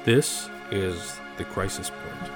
This is The Crisis Point.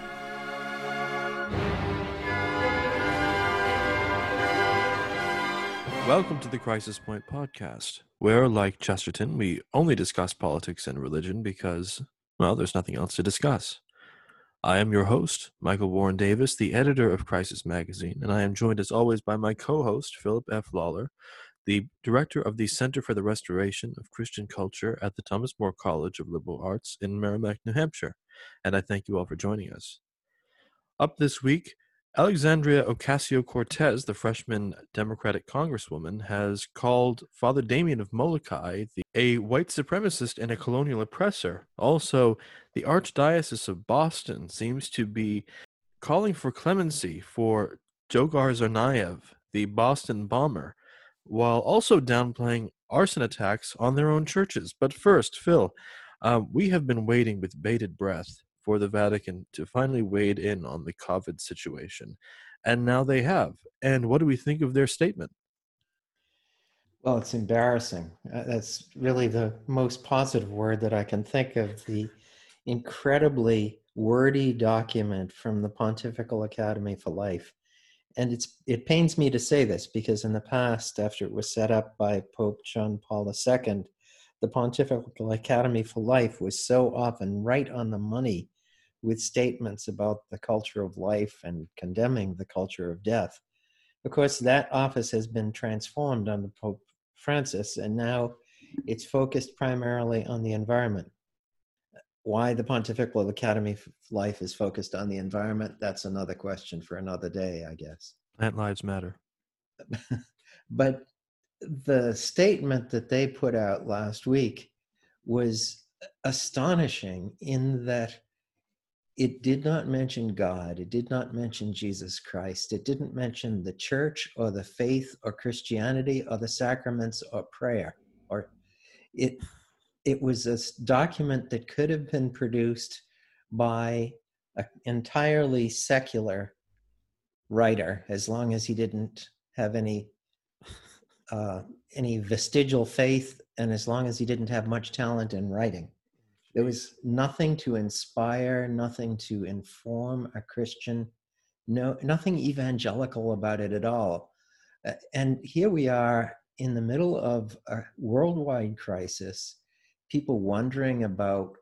Welcome to the Crisis Point podcast, where, like Chesterton, we only discuss politics and religion because, well, there's nothing else to discuss. I am your host, Michael Warren Davis, the editor of Crisis Magazine, and I am joined as always by my co-host, Philip F. Lawler, the director of the Center for the Restoration of Christian Culture at the Thomas More College of Liberal Arts in Merrimack, New Hampshire, and I thank you all for joining us. Up this week, Alexandria Ocasio-Cortez, the freshman Democratic congresswoman, has called Father Damien of Molokai a white supremacist and a colonial oppressor. Also, the Archdiocese of Boston seems to be calling for clemency for Djogar Tsarnaev, the Boston bomber, while also downplaying arson attacks on their own churches. But first, Phil, we have been waiting with bated breath for the Vatican to finally wade in on the COVID situation. And now they have. And what do we think of their statement? Well, it's embarrassing. That's really the most positive word that I can think of. The incredibly wordy document from the Pontifical Academy for Life. And it pains me to say this because in the past, after it was set up by Pope John Paul II, the Pontifical Academy for Life was so often right on the money with statements about the culture of life and condemning the culture of death. Of course, that office has been transformed under Pope Francis, and now it's focused primarily on the environment. Why the Pontifical Academy for Life is focused on the environment, that's another question for another day, I guess. Plant lives matter. But the statement that they put out last week was astonishing in that it did not mention God. It did not mention Jesus Christ. It didn't mention the church or the faith or Christianity or the sacraments or prayer. Or it was a document that could have been produced by an entirely secular writer, as long as he didn't have any vestigial faith, and as long as he didn't have much talent in writing. There was nothing to inspire, nothing to inform a Christian, nothing evangelical about it at all. And here we are in the middle of a worldwide crisis, people wondering about,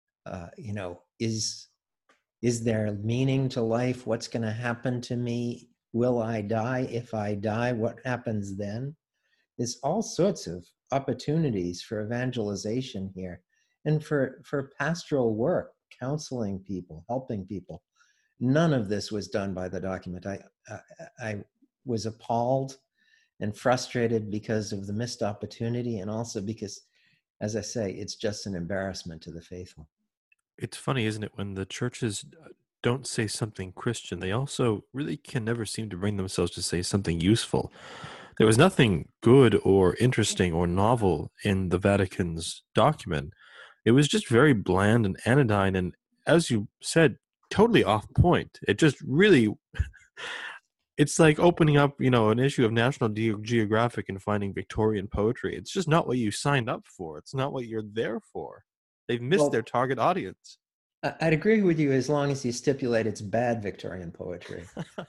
is there meaning to life? What's going to happen to me? Will I die? If I die, what happens then? There's all sorts of opportunities for evangelization here and for pastoral work, counseling people, helping people. None of this was done by the document. I was appalled and frustrated because of the missed opportunity, and also because, as I say, it's just an embarrassment to the faithful. It's funny, isn't it, when the churches don't say something Christian, they also really can never seem to bring themselves to say something useful. There was nothing good or interesting or novel in the Vatican's document. It was just very bland and anodyne, and as you said, totally off point. It just really, it's like opening up, an issue of National Geographic and finding Victorian poetry. It's just not what you signed up for. It's not what you're there for. They've missed their target audience. I'd agree with you as long as you stipulate it's bad Victorian poetry.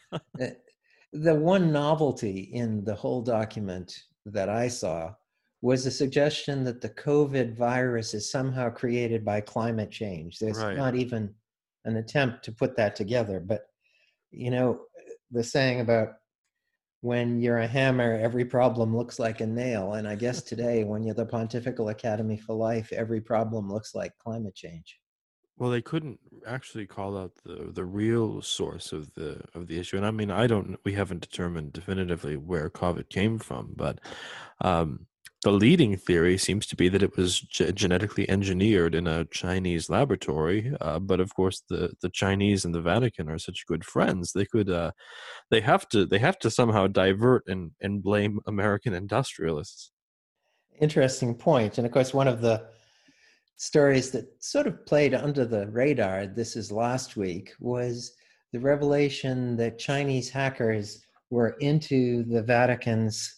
The one novelty in the whole document that I saw was a suggestion that the COVID virus is somehow created by climate change. There's not even an attempt to put that together. But, the saying about when you're a hammer, every problem looks like a nail. And I guess today, when you're the Pontifical Academy for Life, every problem looks like climate change. Well, they couldn't actually call out the real source of the issue, and I mean, we haven't determined definitively where COVID came from, but the leading theory seems to be that it was genetically engineered in a Chinese laboratory. But of course, the Chinese and the Vatican are such good friends; they have to somehow divert and blame American industrialists. Interesting point, and of course, one of the stories that sort of played under the radar, this is last week, was the revelation that Chinese hackers were into the Vatican's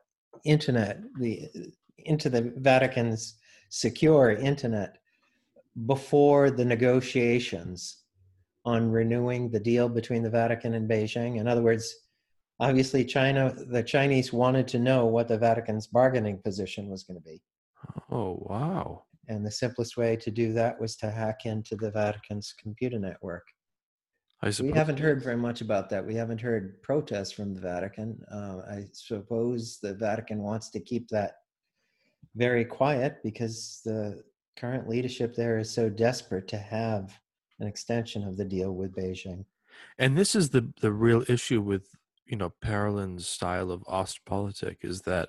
internet, into the Vatican's secure internet before the negotiations on renewing the deal between the Vatican and Beijing. In other words, obviously the Chinese wanted to know what the Vatican's bargaining position was going to be. Oh, wow. And the simplest way to do that was to hack into the Vatican's computer network. I We suppose haven't it heard is. very much about that. We haven't heard protests from the Vatican. I suppose the Vatican wants to keep that very quiet because the current leadership there is so desperate to have an extension of the deal with Beijing. And this is the real issue with, Parolin's style of Ostpolitik is that,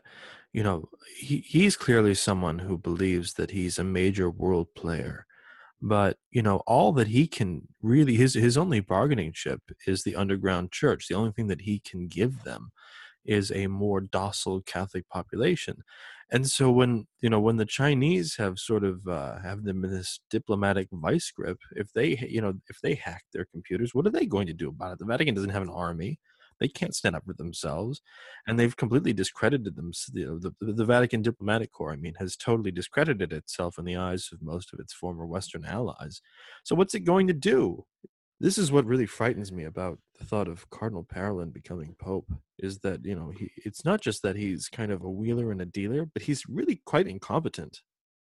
he's clearly someone who believes that he's a major world player. But, all that he can really, his only bargaining chip is the underground church. The only thing that he can give them is a more docile Catholic population. And so when the Chinese have sort of have them in this diplomatic vice grip, if they hack their computers, what are they going to do about it? The Vatican doesn't have an army. They can't stand up for themselves, and they've completely discredited them. The Vatican diplomatic corps, I mean, has totally discredited itself in the eyes of most of its former Western allies. So what's it going to do? This is what really frightens me about the thought of Cardinal Parolin becoming Pope, is that, it's not just that he's kind of a wheeler and a dealer, but he's really quite incompetent.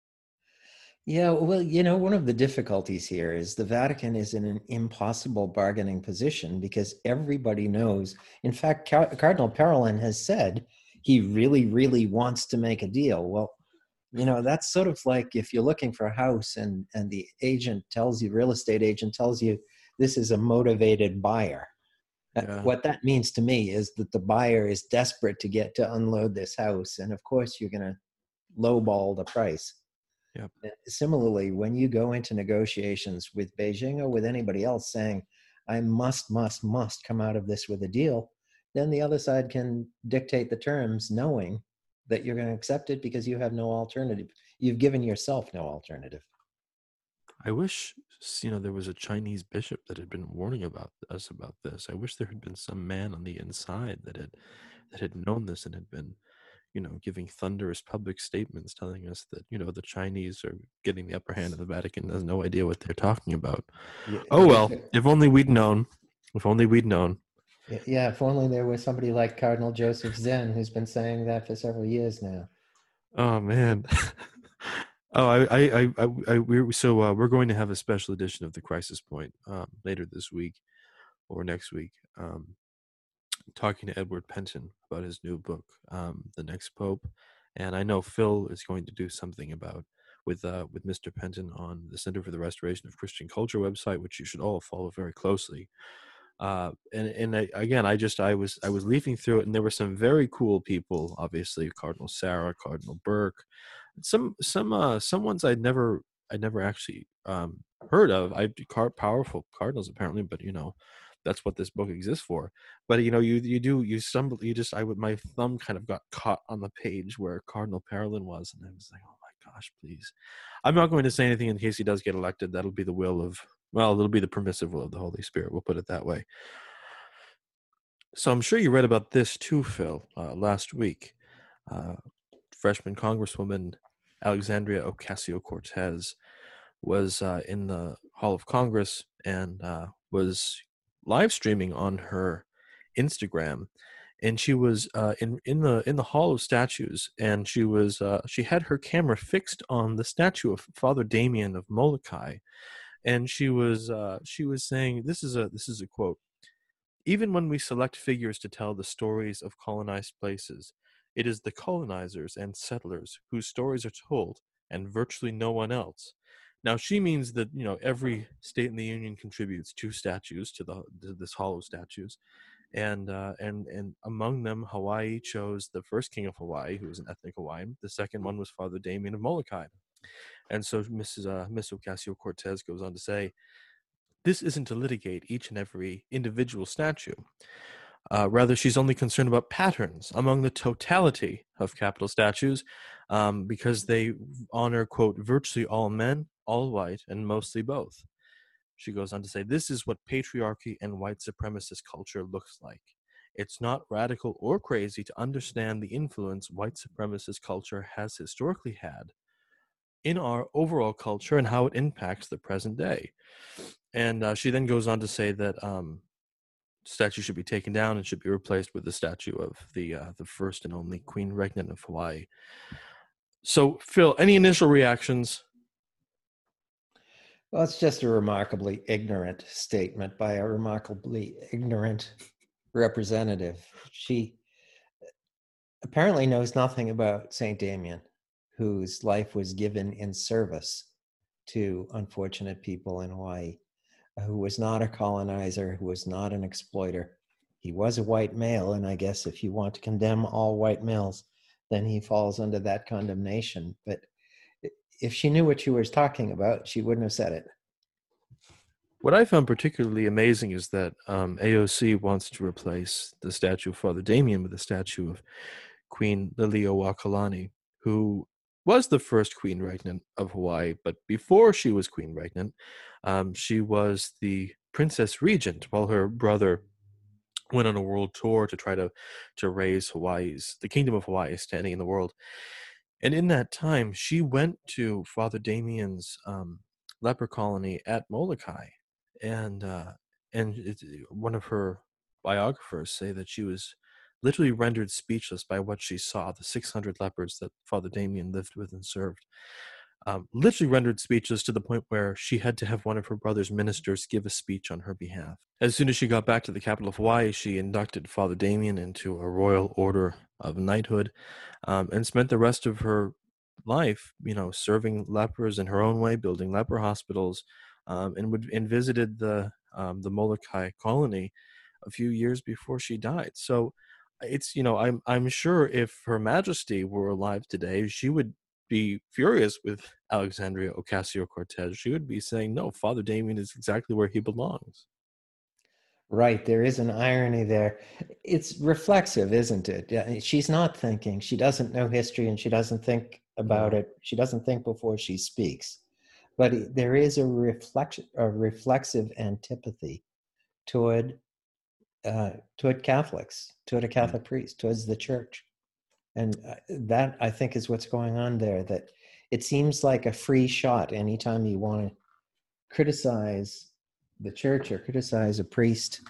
Yeah, well, one of the difficulties here is the Vatican is in an impossible bargaining position because everybody knows. In fact, Cardinal Parolin has said he really, really wants to make a deal. Well, that's sort of like if you're looking for a house and the real estate agent tells you this is a motivated buyer. Yeah. What that means to me is that the buyer is desperate to get to unload this house. And of course, you're going to lowball the price. Yep. Similarly, when you go into negotiations with Beijing or with anybody else saying, I must come out of this with a deal, then the other side can dictate the terms knowing that you're going to accept it because you have no alternative. You've given yourself no alternative. I wish, there was a Chinese bishop that had been warning about us about this. I wish there had been some man on the inside that had known this and had been, giving thunderous public statements telling us that, the Chinese are getting the upper hand of the Vatican, has no idea what they're talking about. Yeah, Oh well, if only we'd known. If only we'd known. yeah, if only there was somebody like Cardinal Joseph Zen who's been saying that for several years now. Oh man. Oh, we're going to have a special edition of the Crisis Point later this week or next week, talking to Edward Penton about his new book, The Next Pope, and I know Phil is going to do something about with Mr. Penton on the Center for the Restoration of Christian Culture website, which you should all follow very closely. Again, I was leafing through it, and there were some very cool people. Obviously, Cardinal Sarah, Cardinal Burke, some ones I'd never actually heard of. Powerful cardinals apparently, but that's what this book exists for. But you stumble, my thumb kind of got caught on the page where Cardinal Parolin was, and I was like, oh my gosh, please. I'm not going to say anything in case he does get elected. That'll be the will of well, it'll be the permissive will of the Holy Spirit. We'll put it that way. So I'm sure you read about this too, Phil, last week. Uh, Freshman Congresswoman Alexandria Ocasio-Cortez was in the Hall of Congress and was live streaming on her Instagram, and she was in the Hall of Statues, and she had her camera fixed on the statue of Father Damien of Molokai, and she was saying, this is a quote: even when we select figures to tell the stories of colonized places, it is the colonizers and settlers whose stories are told, and virtually no one else. Now she means that every state in the union contributes two statues to this Hall of Statues, and among them Hawaii chose the first king of Hawaii, who was an ethnic Hawaiian. The second one was Father Damien of Molokai. And so Miss Ocasio Cortez goes on to say, this isn't to litigate each and every individual statue. Rather, she's only concerned about patterns among the totality of capital statues, because they honor, quote, virtually all men, all white, and mostly both. She goes on to say, this is what patriarchy and white supremacist culture looks like. It's not radical or crazy to understand the influence white supremacist culture has historically had in our overall culture and how it impacts the present day. And she then goes on to say that statue should be taken down and should be replaced with the statue of the first and only Queen Regnant of Hawaii. So, Phil, any initial reactions? Well, it's just a remarkably ignorant statement by a remarkably ignorant representative. She apparently knows nothing about St. Damien, whose life was given in service to unfortunate people in Hawaii, who was not a colonizer, who was not an exploiter. He was a white male, and I guess if you want to condemn all white males, then he falls under that condemnation. But if she knew what she was talking about, she wouldn't have said it. What I found particularly amazing is that AOC wants to replace the statue of Father Damien with a statue of Queen Liliuokalani, who was the first Queen Regnant of Hawaii. But before she was Queen Regnant, she was the Princess Regent while her brother went on a world tour to try to raise the Kingdom of Hawaii's standing in the world. And in that time, she went to Father Damien's leper colony at Molokai, and one of her biographers say that she was literally rendered speechless by what she saw, the 600 lepers that Father Damien lived with and served. Literally rendered speechless to the point where she had to have one of her brother's ministers give a speech on her behalf. As soon as she got back to the capital of Hawaii, she inducted Father Damien into a royal order of knighthood, and spent the rest of her life, serving lepers in her own way, building leper hospitals, and visited the Molokai colony a few years before she died. So it's I'm sure if Her Majesty were alive today, she would be furious with Alexandria Ocasio-Cortez. She would be saying, no, Father Damien is exactly where he belongs. Right, there is an irony there. It's reflexive, isn't it? Yeah, she's not thinking. She doesn't know history, and she doesn't think about it. She doesn't think before she speaks. But there is a reflexive antipathy toward Catholics, toward a Catholic priest, towards the church. And that, I think, is what's going on there, that it seems like a free shot anytime you want to criticize the church or criticize a priest.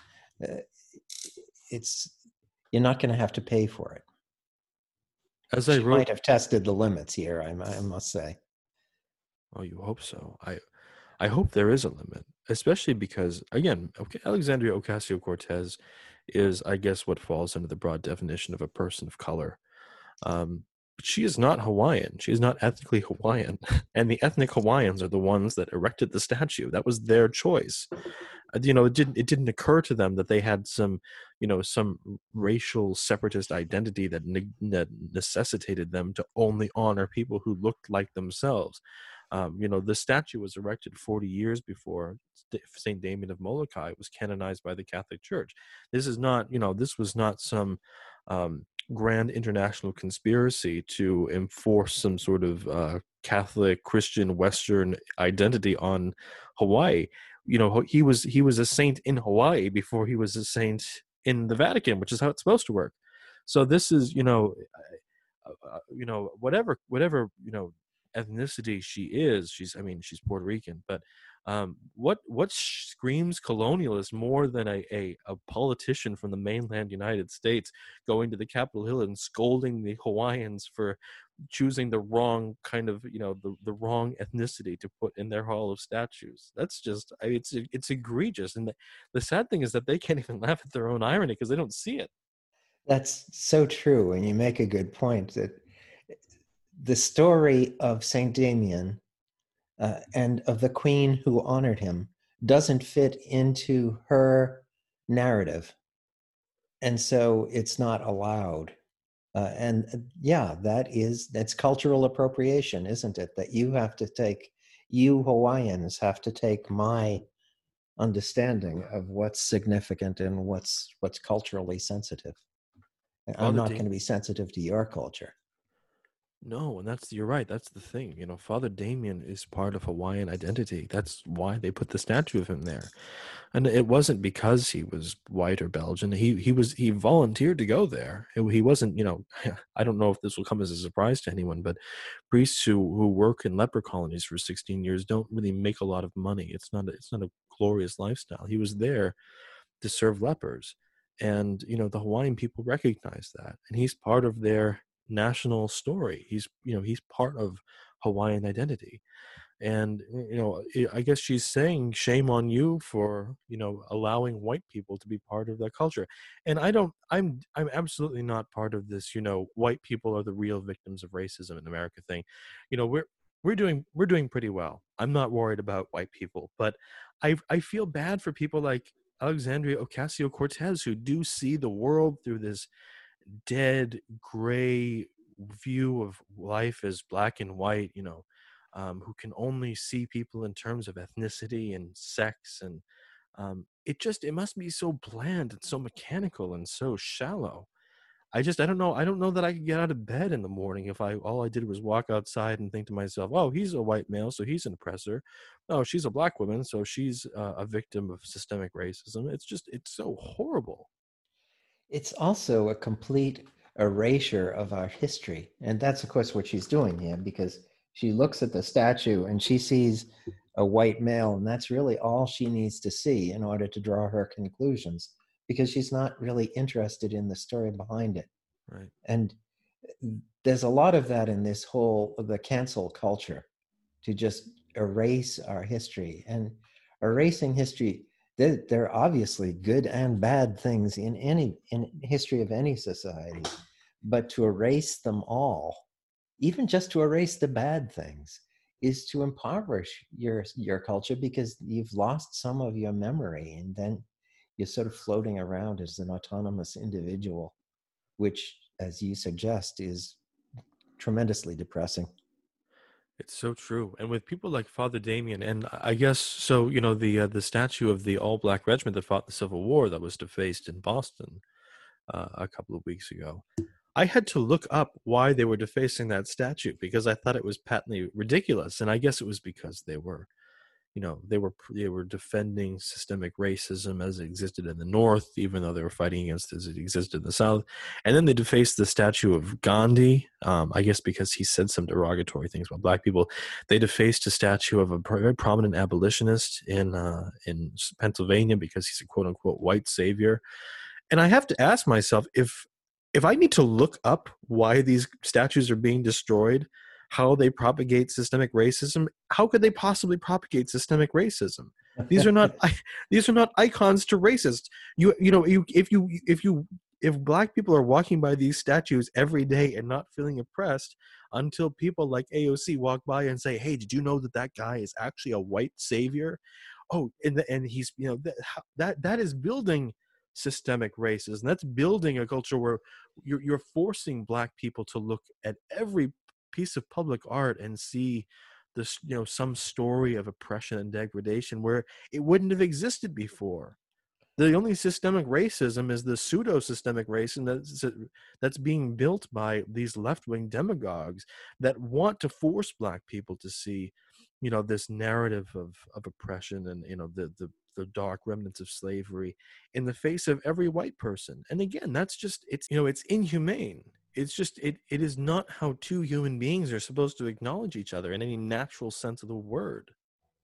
It's You're not going to have to pay for it. As She might have tested the limits here, I must say. Oh, you hope so. I hope there is a limit, especially because, again, Alexandria Ocasio-Cortez is, I guess, what falls under the broad definition of a person of color. But she is not Hawaiian. She is not ethnically Hawaiian. And the ethnic Hawaiians are the ones that erected the statue. That was their choice. It didn't occur to them that they had some racial separatist identity that necessitated them to only honor people who looked like themselves. The statue was erected 40 years before St. Damien of Molokai was canonized by the Catholic Church. This was not some grand international conspiracy to enforce some sort of Catholic Christian Western identity on Hawaii. He was a saint in Hawaii before he was a saint in the Vatican, which is how it's supposed to work. So this is whatever ethnicity she is, she's Puerto Rican, but what screams colonialist more than a politician from the mainland United States going to the Capitol Hill and scolding the Hawaiians for choosing the wrong kind of the wrong ethnicity to put in their hall of statues? That's just, it's egregious. And the sad thing is that they can't even laugh at their own irony because they don't see it. That's so true, and you make a good point that the story of Saint Damien and of the queen who honored him doesn't fit into her narrative, and so it's not allowed. That's cultural appropriation, isn't it? That you Hawaiians have to take my understanding of what's significant and what's culturally sensitive. I'm not going to be sensitive to your culture. No, and you're right. That's the thing. Father Damien is part of Hawaiian identity. That's why they put the statue of him there. And it wasn't because he was white or Belgian. He volunteered to go there. He wasn't, I don't know if this will come as a surprise to anyone, but priests who work in leper colonies for 16 years don't really make a lot of money. It's not a glorious lifestyle. He was there to serve lepers. And, the Hawaiian people recognize that. And he's part of their national story. He's part of Hawaiian identity. And, I guess she's saying, shame on you for, allowing white people to be part of that culture. And I'm absolutely not part of this, white people are the real victims of racism in America thing. We're doing pretty well. I'm not worried about white people, but I feel bad for people like Alexandria Ocasio-Cortez, who do see the world through this dead gray view of life as black and white, who can only see people in terms of ethnicity and sex. And it must be so bland and so mechanical and so shallow. I don't know that I could get out of bed in the morning if all I did was walk outside and think to myself, oh, he's a white male, so he's an oppressor. Oh, she's a black woman, so she's a victim of systemic racism. It's so horrible. It's also a complete erasure of our history. And that's, of course, what she's doing here, because she looks at the statue and she sees a white male, and that's really all she needs to see in order to draw her conclusions, because she's not really interested in the story behind it. Right. And there's a lot of that in this whole the cancel culture, to just erase our history. And erasing history, there are obviously good and bad things in history of any society, but to erase them all, even just to erase the bad things, is to impoverish your culture, because you've lost some of your memory, and then you're sort of floating around as an autonomous individual, which, as you suggest, is tremendously depressing. It's so true. And with people like Father Damien, and I guess so, the statue of the all black regiment that fought the Civil War that was defaced in Boston a couple of weeks ago. I had to look up why they were defacing that statue because I thought it was patently ridiculous. And I guess it was because they were defending systemic racism as it existed in the North, even though they were fighting against it as it existed in the South. And then they defaced the statue of Gandhi, I guess because he said some derogatory things about black people. They defaced a statue of a very prominent abolitionist in Pennsylvania because he's a quote unquote white savior. And I have to ask myself if I need to look up why these statues are being destroyed, how they propagate systemic racism, how could they possibly propagate systemic racism? These are not these are not icons to racists. If black people are walking by these statues every day and not feeling oppressed until people like AOC walk by and say, "Hey, did you know that guy is actually a white savior?" Oh, and he's that is building systemic racism. That's building a culture where you're forcing black people to look at every piece of public art and see this, some story of oppression and degradation where it wouldn't have existed before. The only systemic racism is the pseudo-systemic racism that's being built by these left-wing demagogues that want to force black people to see, this narrative of oppression and the dark remnants of slavery in the face of every white person. And again, it's inhumane. It is not how two human beings are supposed to acknowledge each other in any natural sense of the word.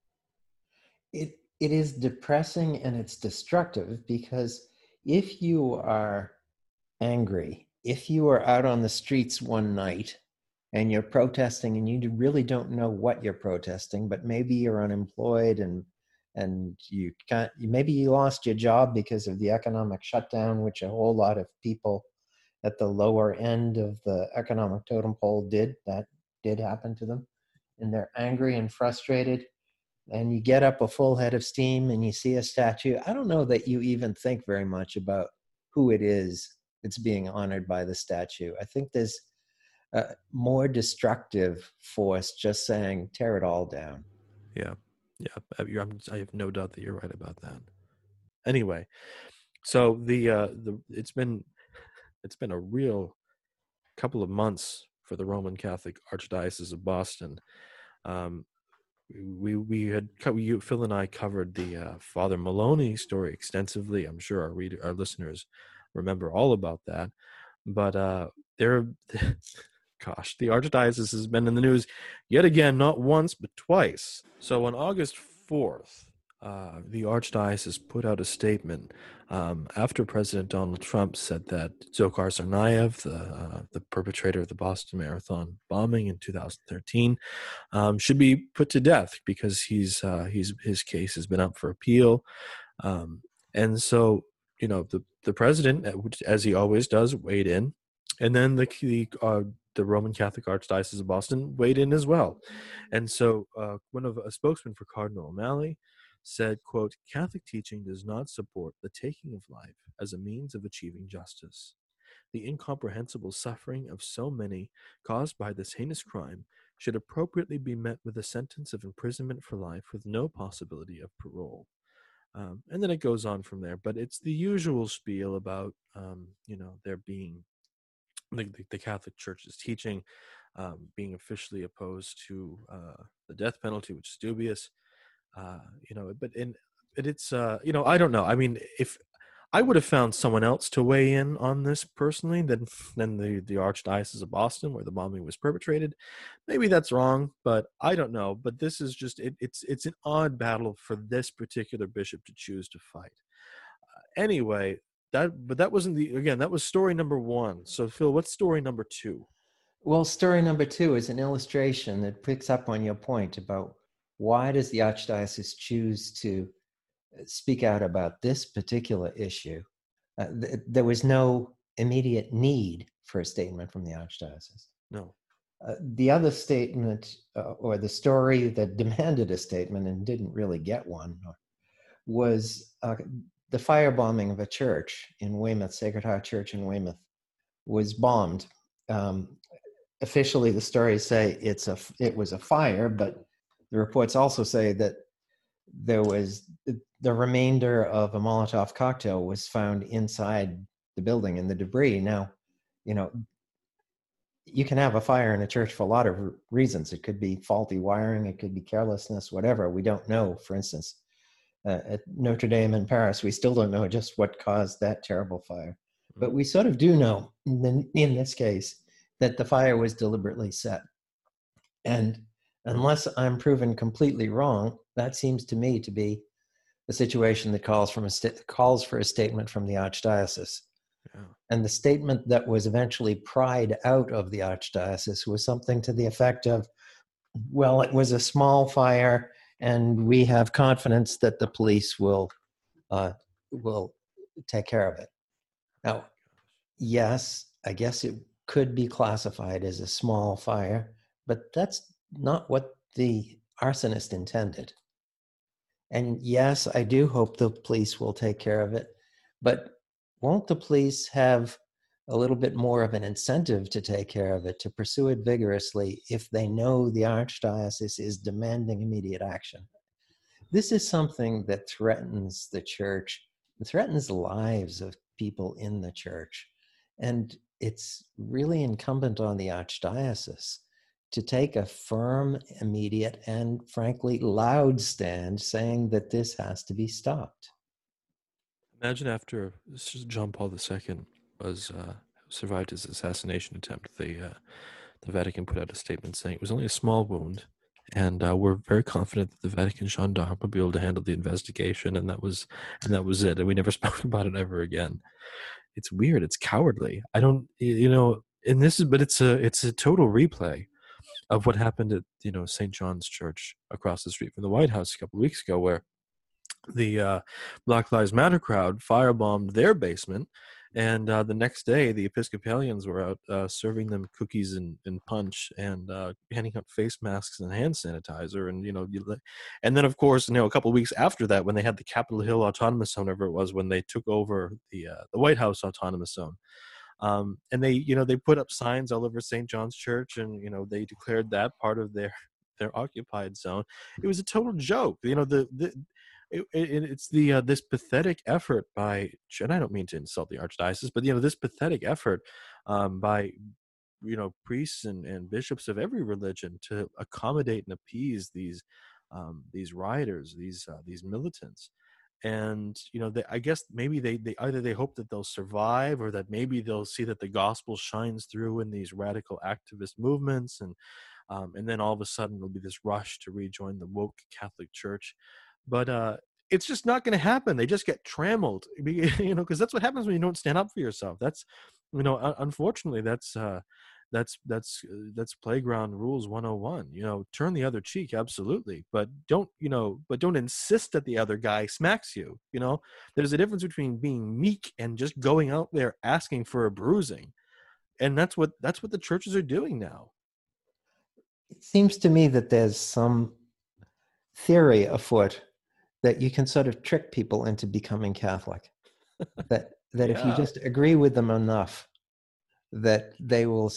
It is depressing and it's destructive, because if you are angry, if you are out on the streets one night and you're protesting and you really don't know what you're protesting, but maybe you're unemployed, and maybe you lost your job because of the economic shutdown, which a whole lot of people at the lower end of the economic totem pole that did happen to them, and they're angry and frustrated, and you get up a full head of steam and you see a statue. I don't know that you even think very much about who it is that's being honored by the statue. I think there's a more destructive force just saying, tear it all down. Yeah, I have no doubt that you're right about that. Anyway, so it's been a real couple of months for the Roman Catholic Archdiocese of Boston. Phil and I covered the Father Maloney story extensively. I'm sure our listeners remember all about that. But there, gosh, the Archdiocese has been in the news yet again, not once but twice. So on August 4th, the Archdiocese put out a statement after President Donald Trump said that Dzhokhar Tsarnaev, the perpetrator of the Boston Marathon bombing in 2013, should be put to death because his case has been up for appeal, and so the president, as he always does, weighed in, and then the Roman Catholic Archdiocese of Boston weighed in as well, and so a spokesman for Cardinal O'Malley said, quote, "Catholic teaching does not support the taking of life as a means of achieving justice. The incomprehensible suffering of so many caused by this heinous crime should appropriately be met with a sentence of imprisonment for life with no possibility of parole." And then it goes on from there, but it's the usual spiel about, there being the Catholic Church's teaching being officially opposed to the death penalty, which is dubious. It's I don't know. I mean, if I would have found someone else to weigh in on this personally than the Archdiocese of Boston, where the bombing was perpetrated. Maybe that's wrong, but I don't know. But this is just it's an odd battle for this particular bishop to choose to fight. Anyway, that wasn't that was story number one. So Phil, what's story number two? Well, story number two is an illustration that picks up on your point about why does the Archdiocese choose to speak out about this particular issue. There was no immediate need for a statement from the Archdiocese. No. The other statement, or the story that demanded a statement and didn't really get one, was the firebombing of a church in Weymouth, Sacred Heart Church in Weymouth, was bombed. Officially, the stories say it was a fire, but the reports also say that there was the remainder of a Molotov cocktail was found inside the building in the debris. Now, you can have a fire in a church for a lot of reasons. It could be faulty wiring, it could be carelessness, whatever. We don't know. For instance, at Notre Dame in Paris, we still don't know just what caused that terrible fire. But we sort of do know in this case that the fire was deliberately set. And unless I'm proven completely wrong, that seems to me to be a situation that calls for a statement from the Archdiocese. Yeah. And the statement that was eventually pried out of the Archdiocese was something to the effect of, well, it was a small fire, and we have confidence that the police will take care of it. Now, yes, I guess it could be classified as a small fire, but that's not what the arsonist intended. And yes, I do hope the police will take care of it, but won't the police have a little bit more of an incentive to take care of it, to pursue it vigorously, if they know the Archdiocese is demanding immediate action? This is something that threatens the church, threatens the lives of people in the church. And it's really incumbent on the Archdiocese to take a firm, immediate, and frankly, loud stand saying that this has to be stopped. Imagine after John Paul II survived his assassination attempt, the Vatican put out a statement saying it was only a small wound, and we're very confident that the Vatican gendarme will be able to handle the investigation, and that was it. And we never spoke about it ever again. It's weird. It's cowardly. I don't, and it's a total replay of what happened at St. John's Church across the street from the White House a couple of weeks ago, where the Black Lives Matter crowd firebombed their basement, and the next day the Episcopalians were out serving them cookies and punch, and handing out face masks and hand sanitizer, and and then of course a couple of weeks after that, when they had the Capitol Hill Autonomous Zone, whatever it was, when they took over the White House Autonomous Zone, and they put up signs all over St. John's Church, and they declared that part of their occupied zone. It was a total joke. It's this pathetic effort by, and I don't mean to insult the Archdiocese, but this pathetic effort by priests and bishops of every religion to accommodate and appease these rioters, these militants. And I guess maybe they either they hope that they'll survive, or that maybe they'll see that the gospel shines through in these radical activist movements, and then all of a sudden there'll be this rush to rejoin the woke Catholic Church. But it's just not going to happen. They just get trammeled, because that's what happens when you don't stand up for yourself. That's, unfortunately, that's playground rules 101. Turn the other cheek, absolutely, but don't insist that the other guy smacks you. There's a difference between being meek and just going out there asking for a bruising. And that's what the churches are doing now. It seems to me that there's some theory afoot that you can sort of trick people into becoming Catholic. That if you just agree with them enough, that they will,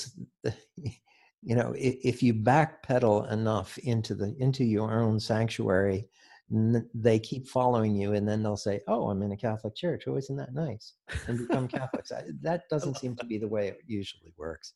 if you backpedal enough into your own sanctuary, they keep following you, and then they'll say, "Oh, I'm in a Catholic church. Oh, isn't that nice?" and become Catholics. That doesn't seem to be the way it usually works.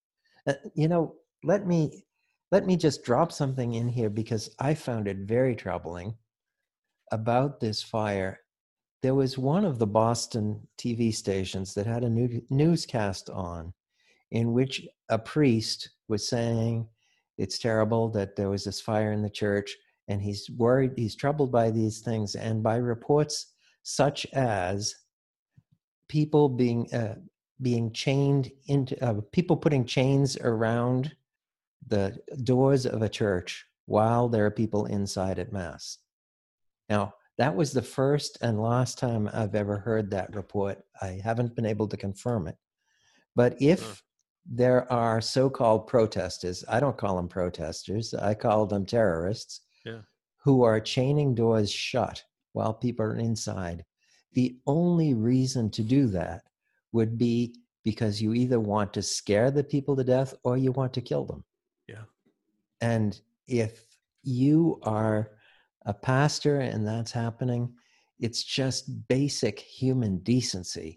Let me just drop something in here, because I found it very troubling about this fire. There was one of the Boston TV stations that had a newscast on in which a priest was saying it's terrible that there was this fire in the church, and he's worried, he's troubled by these things, and by reports such as people being chained into people putting chains around the doors of a church while there are people inside at Mass. Now, that was the first and last time I've ever heard that report. I haven't been able to confirm it. But if there are so-called protesters, I don't call them protesters, I call them terrorists, who are chaining doors shut while people are inside, the only reason to do that would be because you either want to scare the people to death or you want to kill them. Yeah. And if you are a pastor and that's happening, it's just basic human decency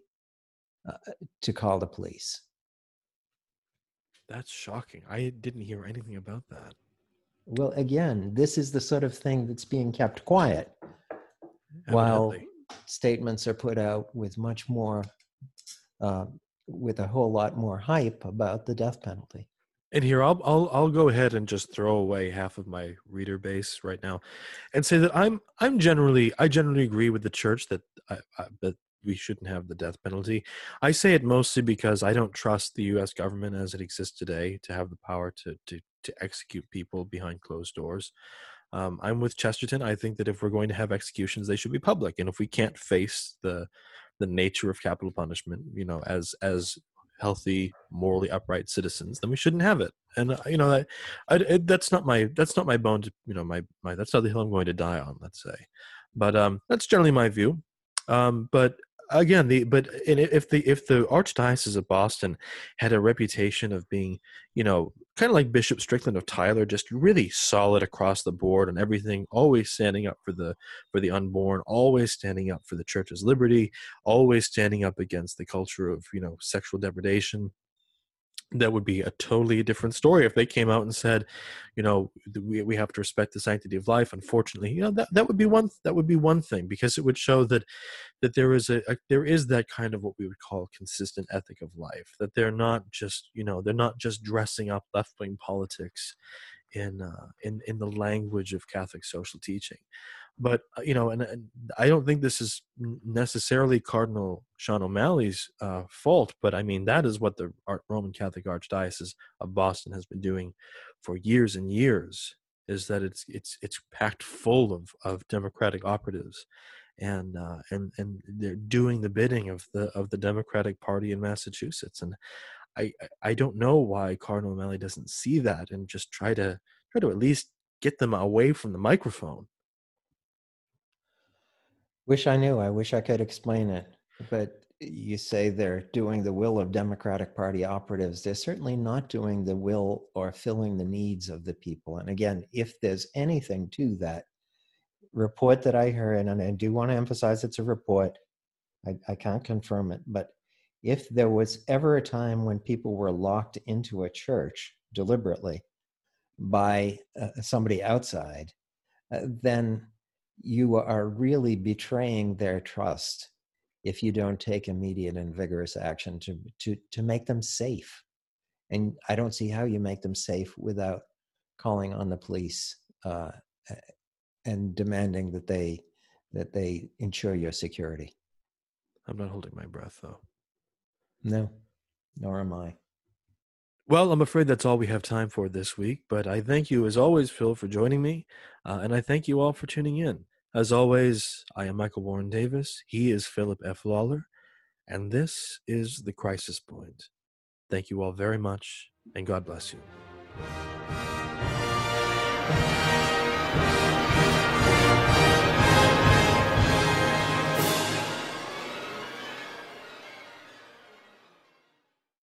to call the police. That's shocking. I didn't hear anything about that. Well, again, this is the sort of thing that's being kept quiet, while statements are put out with much more, with a whole lot more hype about the death penalty. And here, I'll go ahead and just throw away half of my reader base right now, and say that I generally agree with the church that that we shouldn't have the death penalty. I say it mostly because I don't trust the U.S. government as it exists today to have the power to execute people behind closed doors. I'm with Chesterton. I think that if we're going to have executions, they should be public, and if we can't face the nature of capital punishment, as healthy, morally upright citizens, then we shouldn't have it. And that's not my bone to, my that's not the hill I'm going to die on, let's say. But that's generally my view. But again, if the Archdiocese of Boston had a reputation of being, kind of like Bishop Strickland of Tyler, just really solid across the board and everything, always standing up for the unborn, always standing up for the church's liberty, always standing up against the culture of sexual degradation, that would be a totally different story if they came out and said, we have to respect the sanctity of life. Unfortunately, that would be one thing, because it would show that there is there is that kind of what we would call consistent ethic of life, that they're not just dressing up left-wing politics in the language of Catholic social teaching. But and I don't think this is necessarily Cardinal Sean O'Malley's fault, but I mean, that is what the Roman Catholic Archdiocese of Boston has been doing for years and years, is that it's packed full of Democratic operatives, and they're doing the bidding of the Democratic Party in Massachusetts. And I don't know why Cardinal O'Malley doesn't see that and just try to at least get them away from the microphone. Wish I knew. I wish I could explain it. But you say they're doing the will of Democratic Party operatives. They're certainly not doing the will or filling the needs of the people. And again, if there's anything to that report that I heard, and I do want to emphasize it's a report, I can't confirm it, but if there was ever a time when people were locked into a church deliberately by somebody outside, then you are really betraying their trust if you don't take immediate and vigorous action to make them safe. And I don't see how you make them safe without calling on the police and demanding that they ensure your security. I'm not holding my breath, though. No, nor am I. Well, I'm afraid that's all we have time for this week, but I thank you, as always, Phil, for joining me, and I thank you all for tuning in. As always, I am Michael Warren Davis. He is Philip F. Lawler, and this is The Crisis Point. Thank you all very much, and God bless you.